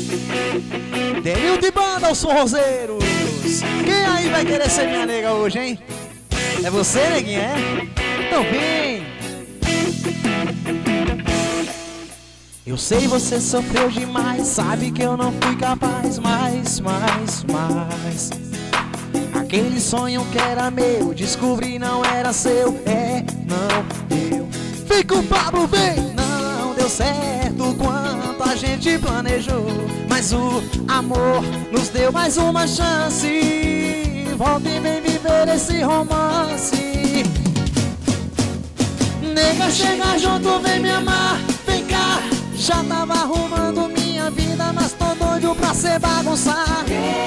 Denildo e banda, os forrozeiros. Quem aí vai querer ser minha nega hoje, hein? É você, neguinha, é? Então vem. Eu sei você sofreu demais, sabe que eu não fui capaz. Mais aquele sonho que era meu, descobri não era seu. Não deu. Vem com o Pablo, vem. Não deu certo quanto a gente planejou, mas o amor nos deu mais uma chance. Volta e vem viver esse romance. Nega, chega junto, vem me amar. Vem cá, já tava arrumando minha vida, mas tô doido pra cê bagunçar.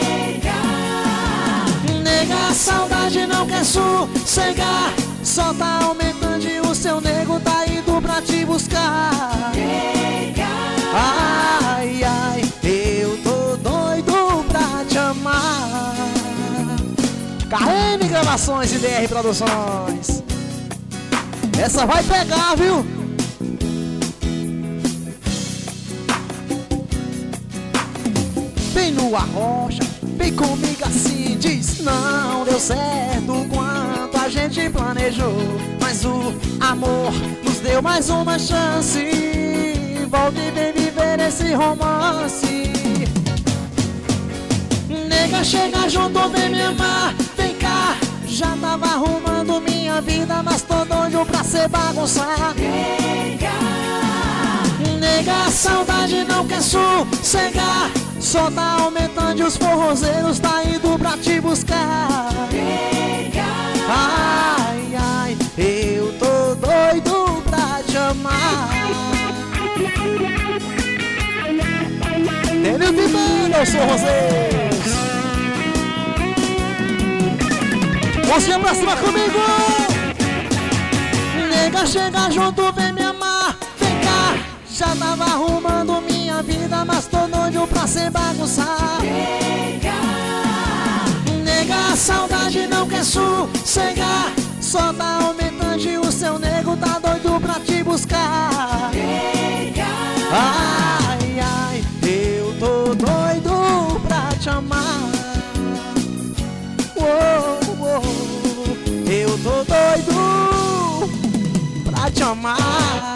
Nega, a saudade não quer sossegar, só tá aumentando e o seu nego tá indo pra te buscar. Ai, ai, eu tô doido pra te amar. KM Gravações e DR Produções. Essa vai pegar, viu? Vem no arrocha, vem comigo assim, diz. Não deu certo quanto a gente planejou, mas o amor nos deu mais uma chance. Volta e vem viver esse romance. Nega, chega junto, vem me amar. Vem cá, já tava arrumando minha vida, mas tô doido pra cê bagunçar. Nega, a saudade não quer sossegar, só tá aumentando e os forrozeiros tá indo pra te buscar. Ai, ai, eu tô doido pra te amar. Denildo e banda, os forrozeiros. Mãozinha pra cima comigo. Nega, chega junto, vem me amar. Vem cá, já tava arrumando minha vida, mas tô doido pra cê bagunçar. Nega, a saudade não quer sossegar, só tá aumentando e o seu nego tá doido pra te buscar. Ai, ai, eu tô doido pra te amar. Eu tô doido pra te amar.